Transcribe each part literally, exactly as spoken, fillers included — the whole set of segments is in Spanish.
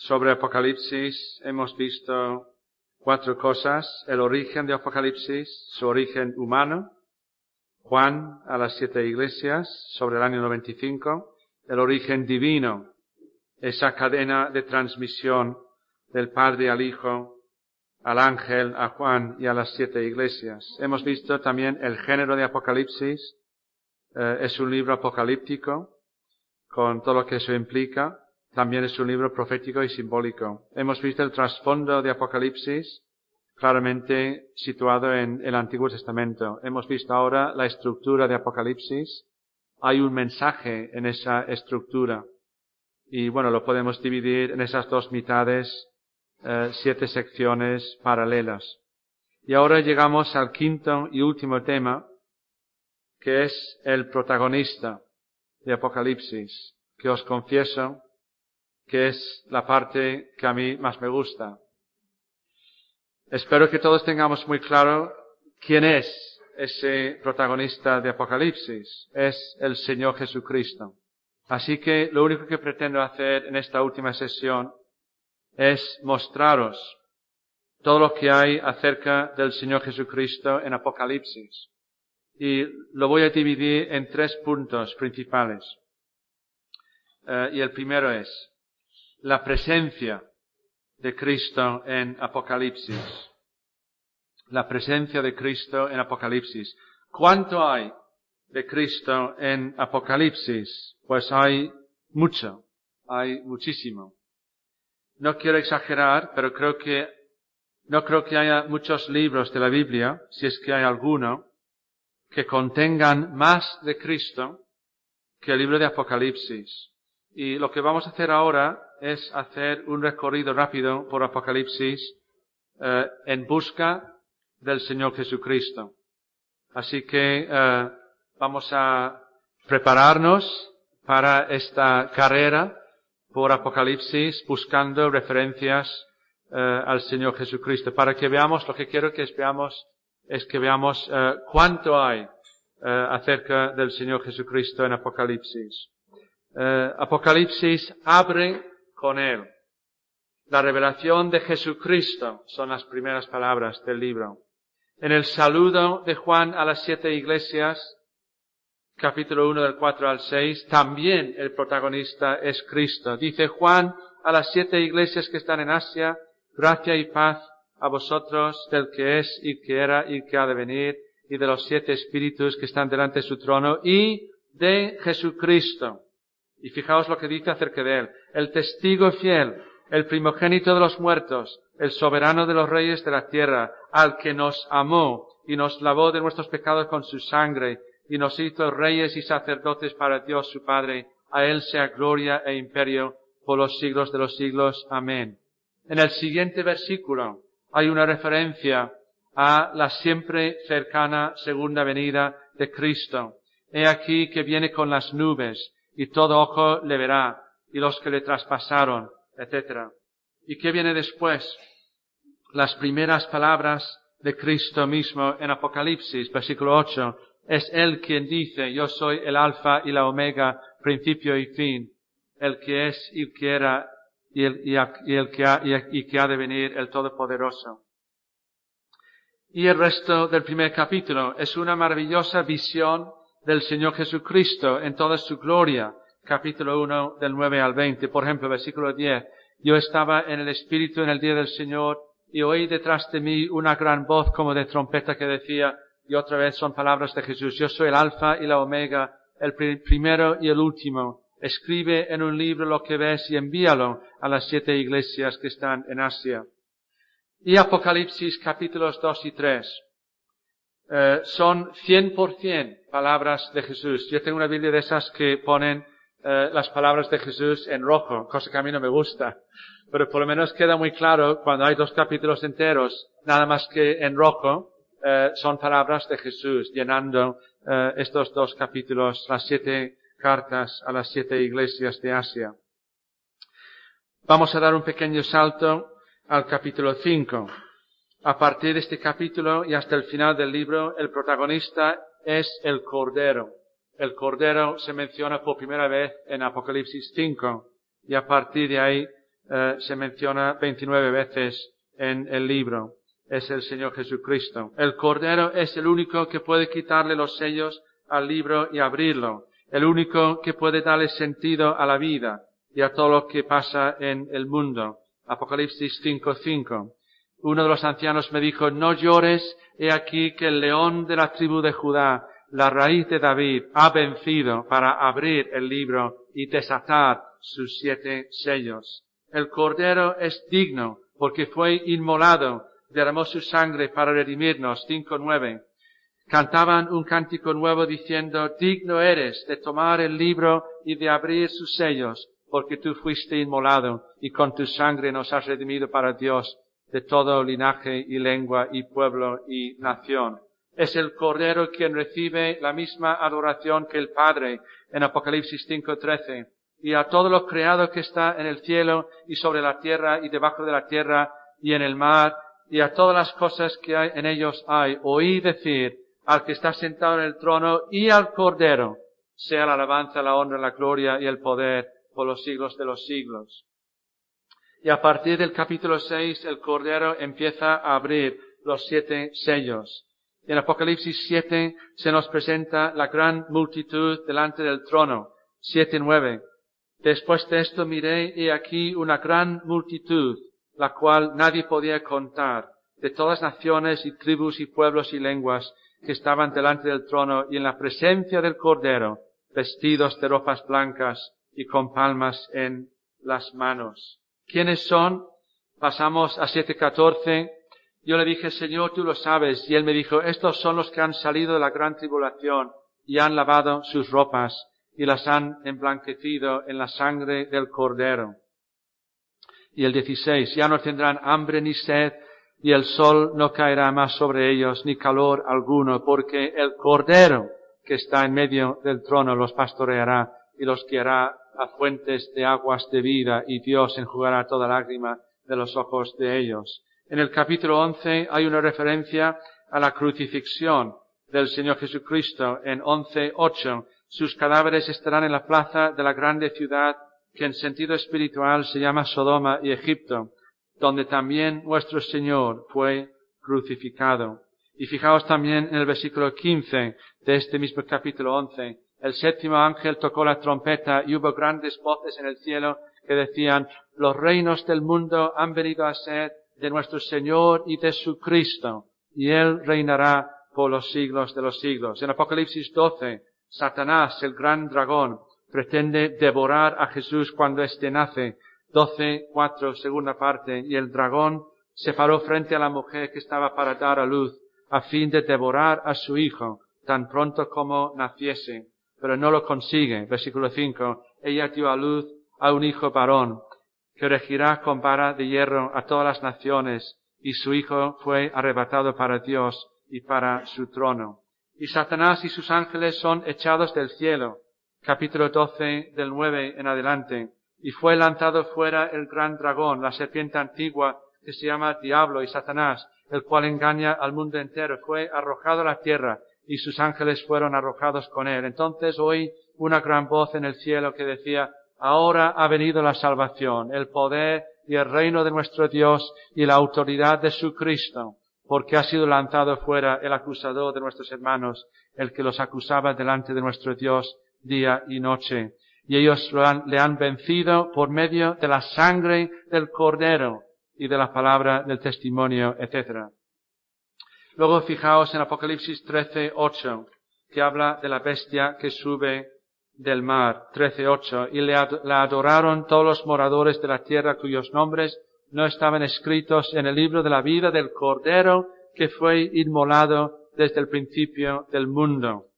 sobre Apocalipsis hemos visto cuatro cosas: el origen de Apocalipsis, su origen humano, Juan a las siete iglesias sobre el año noventa y cinco, el origen divino, esa cadena de transmisión del Padre al Hijo, al ángel, a Juan y a las siete iglesias. Hemos visto también el género de Apocalipsis, eh, es un libro apocalíptico, con todo lo que eso implica. También es un libro profético y simbólico. Hemos visto el trasfondo de Apocalipsis, claramente situado en el Antiguo Testamento. Hemos visto ahora la estructura de Apocalipsis. Hay un mensaje en esa estructura. Y bueno, lo podemos dividir en esas dos mitades, eh, siete secciones paralelas. Y ahora llegamos al quinto y último tema, que es el protagonista de Apocalipsis, que os confieso que es la parte que a mí más me gusta. Espero que todos tengamos muy claro quién es ese protagonista de Apocalipsis. Es el Señor Jesucristo. Así que lo único que pretendo hacer en esta última sesión es mostraros todo lo que hay acerca del Señor Jesucristo en Apocalipsis. Y lo voy a dividir en tres puntos principales. Uh, y el primero es la presencia de Cristo en Apocalipsis. La presencia de Cristo en Apocalipsis. ¿Cuánto hay de Cristo en Apocalipsis? Pues hay mucho, hay muchísimo. No quiero exagerar, pero creo que, no creo que haya muchos libros de la Biblia, si es que hay alguno, que contengan más de Cristo que el libro de Apocalipsis. Y lo que vamos a hacer ahora es hacer un recorrido rápido por Apocalipsis eh, en busca del Señor Jesucristo. Así que eh, vamos a prepararnos para esta carrera por Apocalipsis buscando referencias eh, al Señor Jesucristo. Para que veamos, lo que quiero que veamos es que veamos eh, cuánto hay eh, acerca del Señor Jesucristo en Apocalipsis. Uh, Apocalipsis abre con Él. La revelación de Jesucristo son las primeras palabras del libro. En el saludo de Juan a las siete iglesias, capítulo uno del cuatro al seis, también el protagonista es Cristo. Dice Juan a las siete iglesias que están en Asia: gracia y paz a vosotros del que es y que era y que ha de venir, y de los siete espíritus que están delante de su trono, y de Jesucristo. Y fijaos lo que dice acerca de Él: el testigo fiel, el primogénito de los muertos, el soberano de los reyes de la tierra, al que nos amó y nos lavó de nuestros pecados con su sangre, y nos hizo reyes y sacerdotes para Dios su Padre. A Él sea gloria e imperio por los siglos de los siglos. Amén. En el siguiente versículo hay una referencia a la siempre cercana segunda venida de Cristo. He aquí que viene con las nubes, y todo ojo le verá, y los que le traspasaron, etcétera. ¿Y qué viene después? Las primeras palabras de Cristo mismo en Apocalipsis, versículo ocho. Es Él quien dice: yo soy el alfa y la omega, principio y fin, el que es y que era, y el, y a, y el que ha, y, y que ha de venir, el Todopoderoso. Y el resto del primer capítulo es una maravillosa visión del Señor Jesucristo en toda su gloria. Capítulo uno del nueve al veinte. Por ejemplo, versículo diez. Yo estaba en el Espíritu en el día del Señor, y oí detrás de mí una gran voz como de trompeta que decía, y otra vez son palabras de Jesús: yo soy el alfa y la omega, el primero y el último. Escribe en un libro lo que ves y envíalo a las siete iglesias que están en Asia. Y Apocalipsis capítulos dos y tres. Uh, son cien por cien palabras de Jesús. Yo tengo una Biblia de esas que ponen uh, las palabras de Jesús en rojo, cosa que a mí no me gusta. Pero por lo menos queda muy claro cuando hay dos capítulos enteros, nada más que en rojo, uh, son palabras de Jesús, llenando uh, estos dos capítulos, las siete cartas a las siete iglesias de Asia. Vamos a dar un pequeño salto al capítulo cinco. A partir de este capítulo y hasta el final del libro, el protagonista es el Cordero. El Cordero se menciona por primera vez en Apocalipsis cinco, y a partir de ahí eh, se menciona veintinueve veces en el libro. Es el Señor Jesucristo. El Cordero es el único que puede quitarle los sellos al libro y abrirlo. El único que puede darle sentido a la vida y a todo lo que pasa en el mundo. Apocalipsis cinco cinco. Uno de los ancianos me dijo, no llores, he aquí que el león de la tribu de Judá, la raíz de David, ha vencido para abrir el libro y desatar sus siete sellos. El Cordero es digno porque fue inmolado, derramó su sangre para redimirnos. cinco nueve. Cantaban un cántico nuevo diciendo, digno eres de tomar el libro y de abrir sus sellos, porque tú fuiste inmolado y con tu sangre nos has redimido para Dios de todo linaje y lengua y pueblo y nación. Es el Cordero quien recibe la misma adoración que el Padre en Apocalipsis cinco trece. Y a todo lo creado que está en el cielo y sobre la tierra y debajo de la tierra y en el mar y a todas las cosas que hay en ellos hay, oí decir al que está sentado en el trono y al Cordero, sea la alabanza, la honra, la gloria y el poder por los siglos de los siglos. Y a partir del capítulo seis, el Cordero empieza a abrir los siete sellos. En Apocalipsis siete se nos presenta la gran multitud delante del trono. siete nueve. Después de esto miré y aquí una gran multitud, la cual nadie podía contar, de todas naciones y tribus y pueblos y lenguas, que estaban delante del trono y en la presencia del Cordero, vestidos de ropas blancas y con palmas en las manos. ¿Quiénes son? Pasamos a siete catorce. Yo le dije, Señor, tú lo sabes. Y él me dijo, estos son los que han salido de la gran tribulación y han lavado sus ropas y las han emblanquecido en la sangre del Cordero. Y el dieciséis, ya no tendrán hambre ni sed, y el sol no caerá más sobre ellos, ni calor alguno, porque el Cordero que está en medio del trono los pastoreará y los guiará a fuentes de aguas de vida, y Dios enjugará toda lágrima de los ojos de ellos. En el capítulo once hay una referencia a la crucifixión del Señor Jesucristo en once ocho. Sus cadáveres estarán en la plaza de la grande ciudad que en sentido espiritual se llama Sodoma y Egipto, donde también nuestro Señor fue crucificado. Y fijaos también en el versículo quince de este mismo capítulo once. El séptimo ángel tocó la trompeta y hubo grandes voces en el cielo que decían, los reinos del mundo han venido a ser de nuestro Señor y de su Cristo, y Él reinará por los siglos de los siglos. En Apocalipsis doce, Satanás, el gran dragón, pretende devorar a Jesús cuando éste nace. doce cuatro, segunda parte, y el dragón se paró frente a la mujer que estaba para dar a luz, a fin de devorar a su hijo, tan pronto como naciese. Pero no lo consigue. Versículo cinco, ella dio a luz a un hijo varón, que regirá con vara de hierro a todas las naciones, y su hijo fue arrebatado para Dios y para su trono. Y Satanás y sus ángeles son echados del cielo. Capítulo doce, del nueve en adelante. Y fue lanzado fuera el gran dragón, la serpiente antigua, que se llama Diablo y Satanás, el cual engaña al mundo entero. Fue arrojado a la tierra, y sus ángeles fueron arrojados con él. Entonces oí una gran voz en el cielo que decía, ahora ha venido la salvación, el poder y el reino de nuestro Dios y la autoridad de su Cristo, porque ha sido lanzado fuera el acusador de nuestros hermanos, el que los acusaba delante de nuestro Dios día y noche. Y ellos lo han, le han vencido por medio de la sangre del Cordero y de la palabra del testimonio, etcétera. Luego fijaos en Apocalipsis trece ocho, que habla de la bestia que sube del mar. trece ocho, y le ad- la adoraron todos los moradores de la tierra cuyos nombres no estaban escritos en el libro de la vida del Cordero que fue inmolado desde el principio del mundo.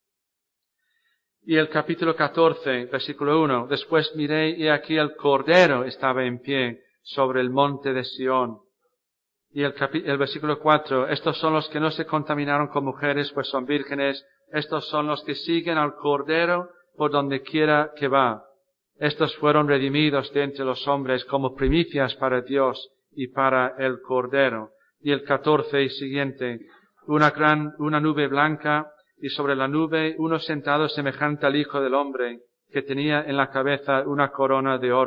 Y el capítulo catorce, versículo uno, después miré y aquí el Cordero estaba en pie sobre el monte de Sión. Y el, capi- el versículo cuatro, estos son los que no se contaminaron con mujeres, pues son vírgenes. Estos son los que siguen al Cordero por donde quiera que va. Estos fueron redimidos de entre los hombres como primicias para Dios y para el Cordero. Y el catorce y siguiente, una gran, una nube blanca, y sobre la nube uno sentado semejante al Hijo del Hombre, que tenía en la cabeza una corona de oro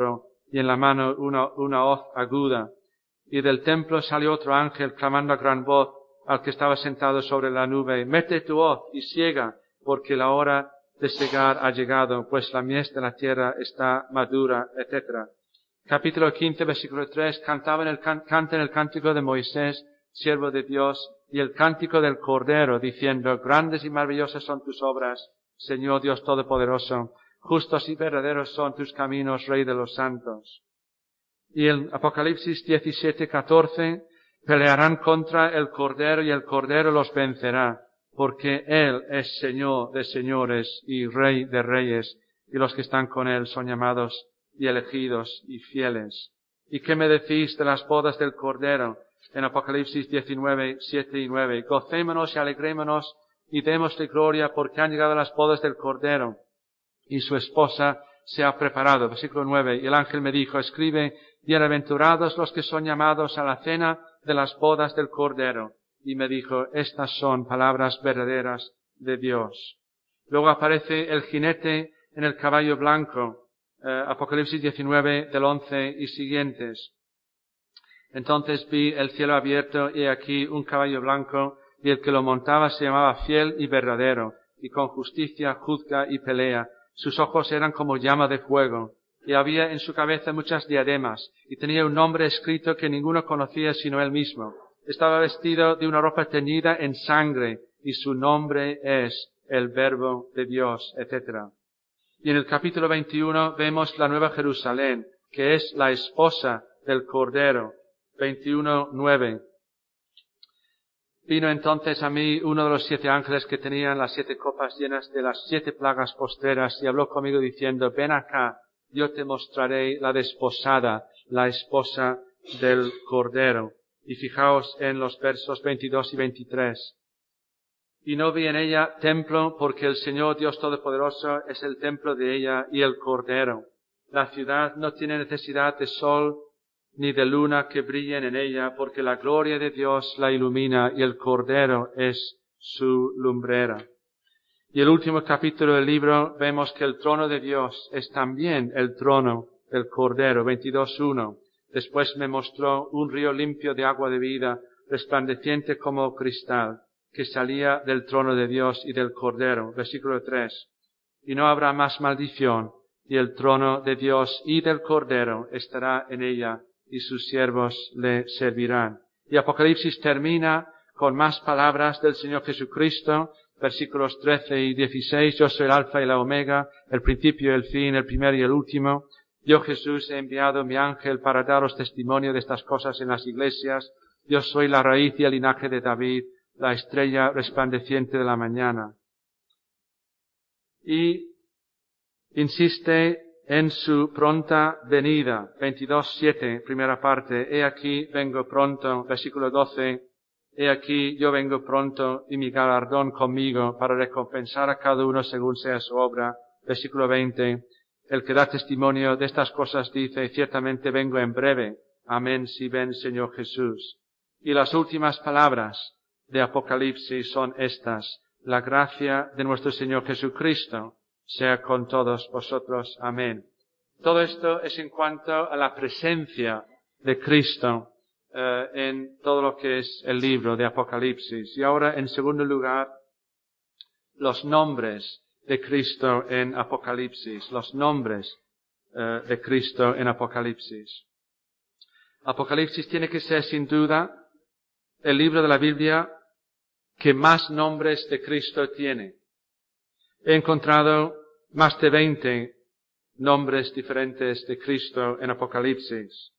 y en la mano una, una hoz aguda. Y del templo salió otro ángel clamando a gran voz al que estaba sentado sobre la nube, mete tu hoz y siega, porque la hora de segar ha llegado, pues la mies de la tierra está madura, etcétera. Capítulo quince, versículo tres, cantaban el can, canten el cántico de Moisés, siervo de Dios, y el cántico del Cordero, diciendo, grandes y maravillosas son tus obras, Señor Dios Todopoderoso, justos y verdaderos son tus caminos, Rey de los santos. Y en Apocalipsis diecisiete, catorce, pelearán contra el Cordero y el Cordero los vencerá, porque Él es Señor de señores y Rey de reyes, y los que están con Él son llamados y elegidos y fieles. ¿Y qué me decís de las bodas del Cordero? En Apocalipsis diecinueve, siete y nueve. Gocémonos y alegrémonos y démosle gloria porque han llegado las bodas del Cordero y su esposa se ha preparado. Versículo nueve. Y el ángel me dijo, escribe, bienaventurados los que son llamados a la cena de las bodas del Cordero. Y me dijo, estas son palabras verdaderas de Dios. Luego aparece el jinete en el caballo blanco. Eh, Apocalipsis diecinueve del once y siguientes. Entonces vi el cielo abierto y aquí un caballo blanco y el que lo montaba se llamaba Fiel y Verdadero y con justicia juzga y pelea. Sus ojos eran como llama de fuego y había en su cabeza muchas diademas y tenía un nombre escrito que ninguno conocía sino él mismo. Estaba vestido de una ropa teñida en sangre y su nombre es el Verbo de Dios, etcétera. Y en el capítulo veintiuno vemos la Nueva Jerusalén, que es la esposa del Cordero. veintiuno, nueve. Vino entonces a mí uno de los siete ángeles que tenían las siete copas llenas de las siete plagas postreras y habló conmigo diciendo, ven acá, yo te mostraré la desposada, la esposa del Cordero. Y fijaos en los versos veintidós y veintitrés. Y no vi en ella templo, porque el Señor Dios Todopoderoso es el templo de ella y el Cordero. La ciudad no tiene necesidad de sol ni de luna que brillen en ella, porque la gloria de Dios la ilumina y el Cordero es su lumbrera. Y el último capítulo del libro vemos que el trono de Dios es también el trono del Cordero, veintidós, uno. Después me mostró un río limpio de agua de vida, resplandeciente como cristal, que salía del trono de Dios y del Cordero. Versículo tres. Y no habrá más maldición, y el trono de Dios y del Cordero estará en ella, y sus siervos le servirán. Y Apocalipsis termina con más palabras del Señor Jesucristo, versículos trece y dieciséis. Yo soy el Alfa y la Omega, el principio y el fin, el primero y el último. Yo Jesús he enviado mi ángel para daros testimonio de estas cosas en las iglesias. Yo soy la raíz y el linaje de David, la estrella resplandeciente de la mañana. Y insiste en su pronta venida. veintidós, siete, primera parte. He aquí, vengo pronto. Versículo doce. He aquí, yo vengo pronto y mi galardón conmigo para recompensar a cada uno según sea su obra. Versículo veinte. El que da testimonio de estas cosas dice, ciertamente vengo en breve. Amén, si ven, Señor Jesús. Y las últimas palabras de Apocalipsis son estas. La gracia de nuestro Señor Jesucristo sea con todos vosotros. Amén. Todo esto es en cuanto a la presencia de Cristo eh, en todo lo que es el libro de Apocalipsis. Y ahora, en segundo lugar, los nombres de Cristo en Apocalipsis. Los nombres eh, de Cristo en Apocalipsis. Apocalipsis tiene que ser, sin duda, el libro de la Biblia que más nombres de Cristo tiene. He encontrado más de veinte nombres diferentes de Cristo en Apocalipsis.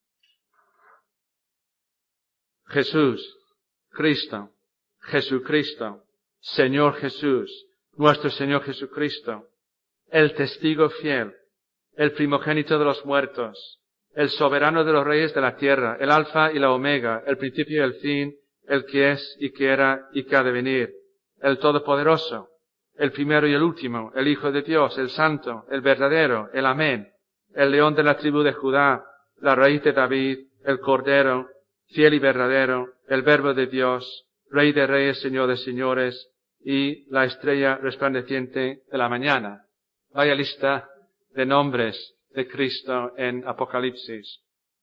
Jesús, Cristo, Jesucristo, Señor Jesús, nuestro Señor Jesucristo, el testigo fiel, el primogénito de los muertos, el soberano de los reyes de la tierra, el Alfa y la Omega, el principio y el fin, el que es y que era y que ha de venir, el Todopoderoso, el primero y el último, el Hijo de Dios, el Santo, el verdadero, el Amén, el León de la tribu de Judá, la raíz de David, el Cordero, fiel y verdadero, el Verbo de Dios, Rey de reyes, Señor de señores, y la estrella resplandeciente de la mañana. Vaya lista de nombres de Cristo en Apocalipsis.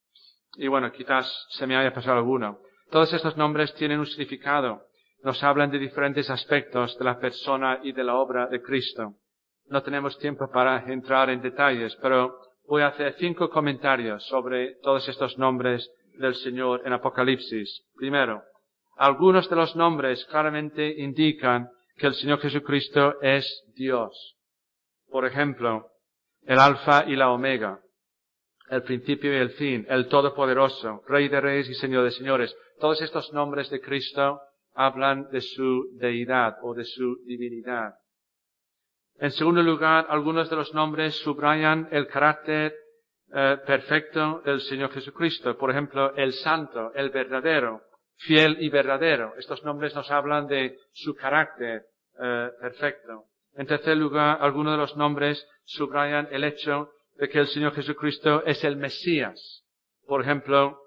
Y bueno, quizás se me haya pasado alguno. Todos estos nombres tienen un significado. Nos hablan de diferentes aspectos de la persona y de la obra de Cristo. No tenemos tiempo para entrar en detalles, pero voy a hacer cinco comentarios sobre todos estos nombres del Señor en Apocalipsis. Primero, algunos de los nombres claramente indican que el Señor Jesucristo es Dios. Por ejemplo, el Alfa y la Omega, el principio y el fin, el Todopoderoso, Rey de Reyes y Señor de Señores. Todos estos nombres de Cristo hablan de su deidad o de su divinidad. En segundo lugar, algunos de los nombres subrayan el carácter eh, perfecto del Señor Jesucristo. Por ejemplo, el Santo, el Verdadero, Fiel y Verdadero. Estos nombres nos hablan de su carácter eh, perfecto. En tercer lugar, algunos de los nombres subrayan el hecho de que el Señor Jesucristo es el Mesías. Por ejemplo,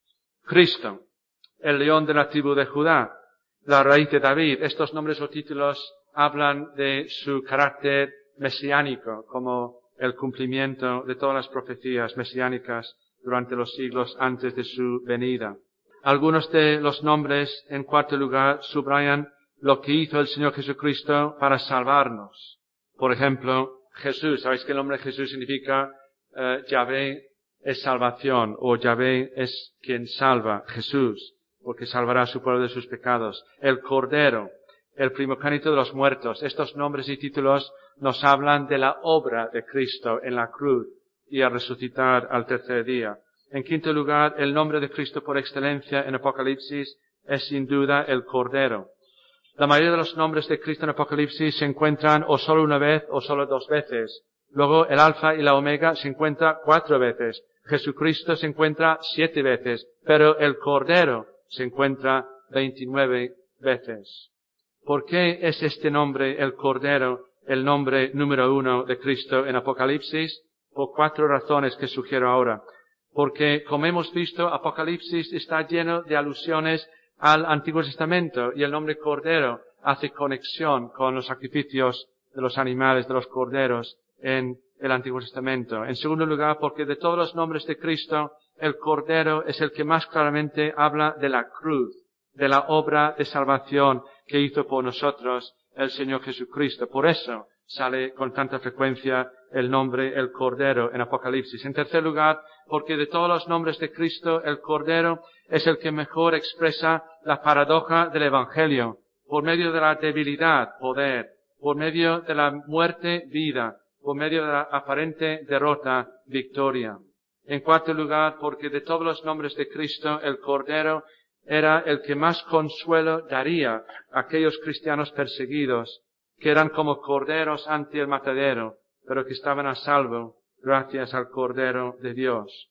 Cristo, el león de la tribu de Judá, la raíz de David. Estos nombres o títulos hablan de su carácter mesiánico, como el cumplimiento de todas las profecías mesiánicas durante los siglos antes de su venida. Algunos de los nombres, en cuarto lugar, subrayan lo que hizo el Señor Jesucristo para salvarnos. Por ejemplo, Jesús. ¿Sabéis que el nombre Jesús significa eh, Yahvé es salvación, o Yahvé es quien salva, Jesús, porque salvará a su pueblo de sus pecados? El Cordero, el primogénito de los muertos. Estos nombres y títulos nos hablan de la obra de Cristo en la cruz y a resucitar al tercer día. En quinto lugar, el nombre de Cristo por excelencia en Apocalipsis es sin duda el Cordero. La mayoría de los nombres de Cristo en Apocalipsis se encuentran o solo una vez o solo dos veces. Luego el Alfa y la Omega se encuentra cuatro veces. Jesucristo se encuentra siete veces, pero el Cordero se encuentra veintinueve veces. ¿Por qué es este nombre, el Cordero, el nombre número uno de Cristo en Apocalipsis? Por cuatro razones que sugiero ahora. Porque, como hemos visto, Apocalipsis está lleno de alusiones al Antiguo Testamento, y el nombre Cordero hace conexión con los sacrificios de los animales, de los corderos en el Antiguo Testamento. En segundo lugar, porque de todos los nombres de Cristo, el Cordero es el que más claramente habla de la cruz, de la obra de salvación que hizo por nosotros el Señor Jesucristo. Por eso sale con tanta frecuencia el nombre el Cordero en Apocalipsis. En tercer lugar, porque de todos los nombres de Cristo, el Cordero es el que mejor expresa la paradoja del Evangelio. Por medio de la debilidad, poder. Por medio de la muerte, vida. Por medio de la aparente derrota, victoria. En cuarto lugar, porque de todos los nombres de Cristo, el Cordero era el que más consuelo daría a aquellos cristianos perseguidos, que eran como corderos ante el matadero, pero que estaban a salvo gracias al Cordero de Dios.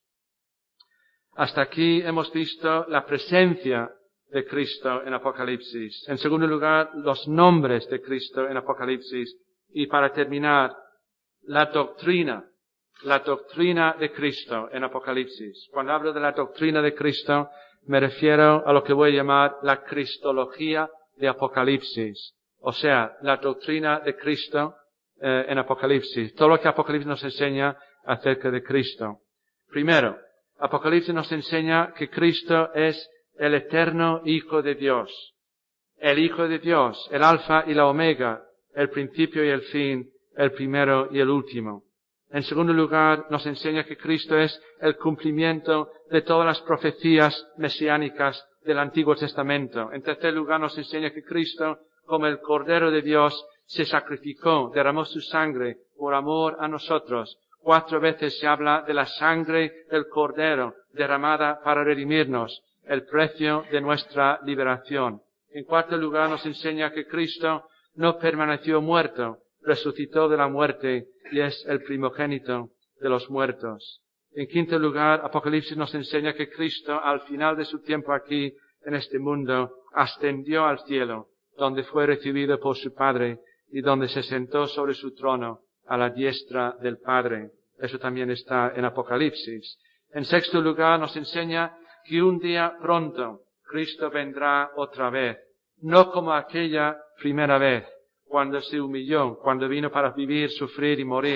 Hasta aquí hemos visto la presencia de Cristo en Apocalipsis. En segundo lugar, los nombres de Cristo en Apocalipsis. Y para terminar, la doctrina, la doctrina de Cristo en Apocalipsis. Cuando hablo de la doctrina de Cristo, me refiero a lo que voy a llamar la cristología de Apocalipsis. O sea, la doctrina de Cristo eh, en Apocalipsis. Todo lo que Apocalipsis nos enseña acerca de Cristo. Primero, Apocalipsis nos enseña que Cristo es el eterno Hijo de Dios. El Hijo de Dios, el Alfa y la Omega, el principio y el fin, el primero y el último. En segundo lugar, nos enseña que Cristo es el cumplimiento de todas las profecías mesiánicas del Antiguo Testamento. En tercer lugar, nos enseña que Cristo, como el Cordero de Dios, se sacrificó, derramó su sangre por amor a nosotros. Cuatro veces se habla de la sangre del Cordero derramada para redimirnos, el precio de nuestra liberación. En cuarto lugar, nos enseña que Cristo no permaneció muerto, resucitó de la muerte y es el primogénito de los muertos. En quinto lugar, Apocalipsis nos enseña que Cristo, al final de su tiempo aquí en este mundo, ascendió al cielo, donde fue recibido por su Padre y donde se sentó sobre su trono a la diestra del Padre. Eso también está en Apocalipsis. En sexto lugar, nos enseña que un día pronto Cristo vendrá otra vez, no como aquella primera vez, cuando se humilló, cuando vino para vivir, sufrir y morir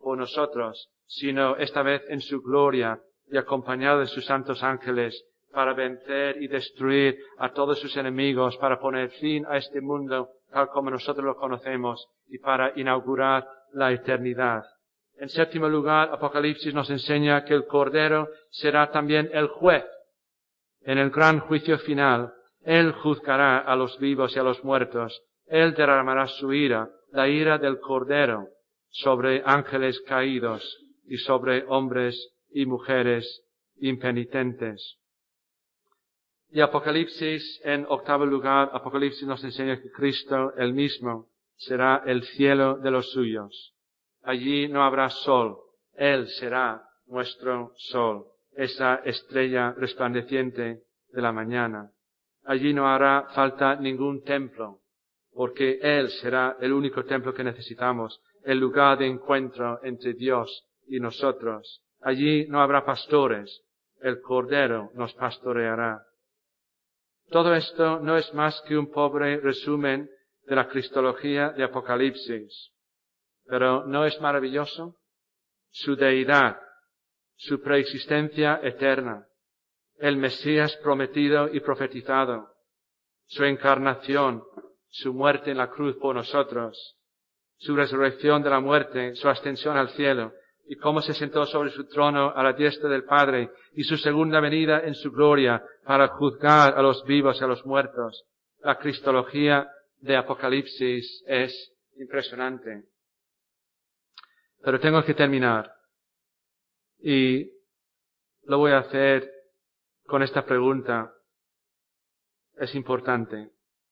por nosotros, sino esta vez en su gloria y acompañado de sus santos ángeles, para vencer y destruir a todos sus enemigos, para poner fin a este mundo tal como nosotros lo conocemos y para inaugurar la eternidad. En séptimo lugar, Apocalipsis nos enseña que el Cordero será también el juez. En el gran juicio final, Él juzgará a los vivos y a los muertos. Él derramará su ira, la ira del Cordero, sobre ángeles caídos y sobre hombres y mujeres impenitentes. Y Apocalipsis, en octavo lugar, Apocalipsis nos enseña que Cristo, Él mismo, será el cielo de los suyos. Allí no habrá sol, Él será nuestro sol, esa estrella resplandeciente de la mañana. Allí no hará falta ningún templo, porque Él será el único templo que necesitamos, el lugar de encuentro entre Dios y nosotros. Allí no habrá pastores, el Cordero nos pastoreará. Todo esto no es más que un pobre resumen de la cristología de Apocalipsis. Pero ¿no es maravilloso? Su deidad, su preexistencia eterna, el Mesías prometido y profetizado, su encarnación, su muerte en la cruz por nosotros, su resurrección de la muerte, su ascensión al cielo, y cómo se sentó sobre su trono a la diestra del Padre, y su segunda venida en su gloria para juzgar a los vivos y a los muertos. La cristología de Apocalipsis es impresionante. Pero tengo que terminar. Y lo voy a hacer con esta pregunta. Es importante.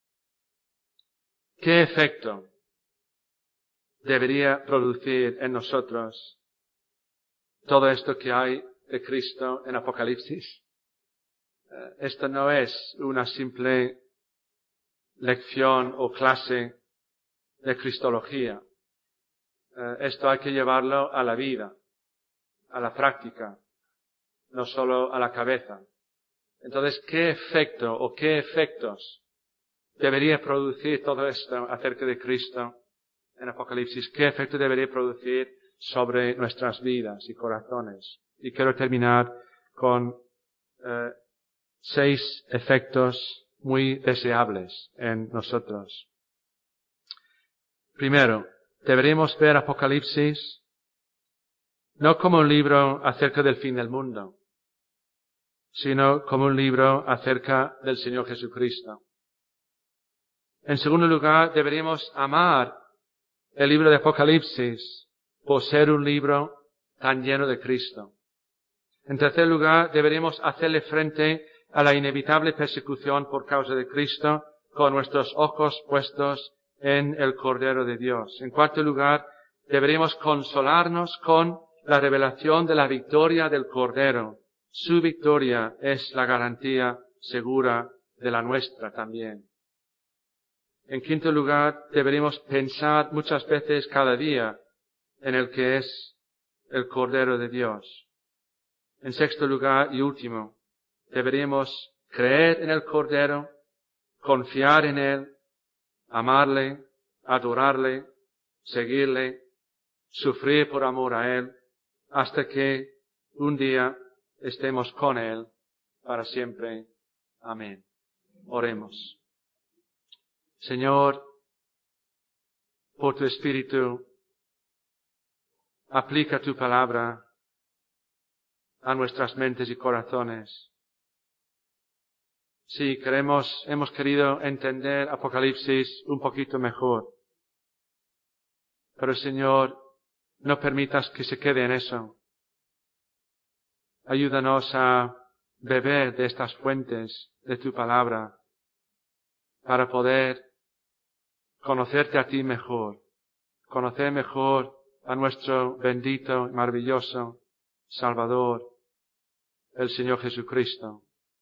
¿Qué efecto debería producir en nosotros todo esto que hay de Cristo en Apocalipsis? Esto no es una simple lección o clase de cristología. Esto hay que llevarlo a la vida, a la práctica, no solo a la cabeza. Entonces, ¿qué efecto o qué efectos debería producir todo esto acerca de Cristo en Apocalipsis? ¿Qué efecto debería producir sobre nuestras vidas y corazones? Y quiero terminar con eh, seis efectos muy deseables en nosotros. Primero, deberíamos ver Apocalipsis no como un libro acerca del fin del mundo, sino como un libro acerca del Señor Jesucristo. En segundo lugar, deberíamos amar el libro de Apocalipsis por ser un libro tan lleno de Cristo. En tercer lugar, deberíamos hacerle frente a la inevitable persecución por causa de Cristo con nuestros ojos puestos en el Cordero de Dios. En cuarto lugar, deberíamos consolarnos con la revelación de la victoria del Cordero. Su victoria es la garantía segura de la nuestra también. En quinto lugar, deberíamos pensar muchas veces cada día en el que es el Cordero de Dios. En sexto lugar y último, deberíamos creer en el Cordero, confiar en Él, amarle, adorarle, seguirle, sufrir por amor a Él, hasta que un día estemos con Él para siempre. Amén. Oremos. Señor, por tu Espíritu, aplica tu palabra a nuestras mentes y corazones. Sí, queremos, hemos querido entender Apocalipsis un poquito mejor. Pero Señor, no permitas que se quede en eso. Ayúdanos a beber de estas fuentes de tu palabra para poder conocerte a ti mejor, conocer mejor a nuestro bendito y maravilloso Salvador, el Señor Jesucristo.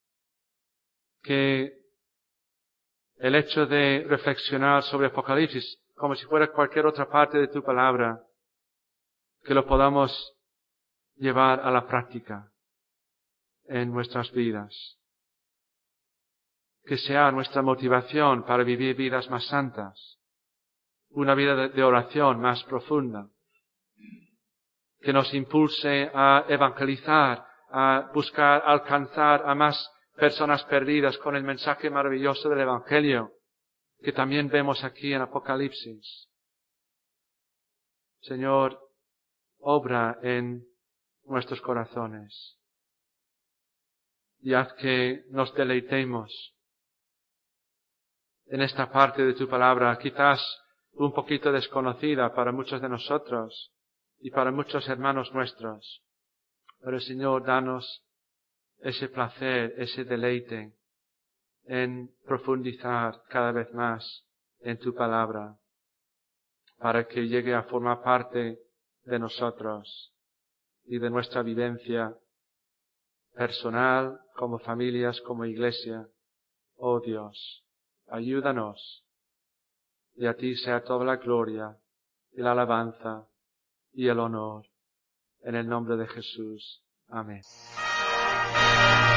Que el hecho de reflexionar sobre Apocalipsis como si fuera cualquier otra parte de tu palabra, que lo podamos llevar a la práctica en nuestras vidas. Que sea nuestra motivación para vivir vidas más santas, una vida de oración más profunda, que nos impulse a evangelizar, a buscar alcanzar a más personas perdidas con el mensaje maravilloso del Evangelio, que también vemos aquí en Apocalipsis. Señor, obra en nuestros corazones y haz que nos deleitemos en esta parte de tu palabra, quizás un poquito desconocida para muchos de nosotros y para muchos hermanos nuestros. Pero Señor, danos ese placer, ese deleite en profundizar cada vez más en tu palabra, para que llegue a formar parte de nosotros y de nuestra vivencia personal, como familias, como iglesia. Oh Dios, ayúdanos, y a ti sea toda la gloria y la alabanza y el honor, en el nombre de Jesús. Amén.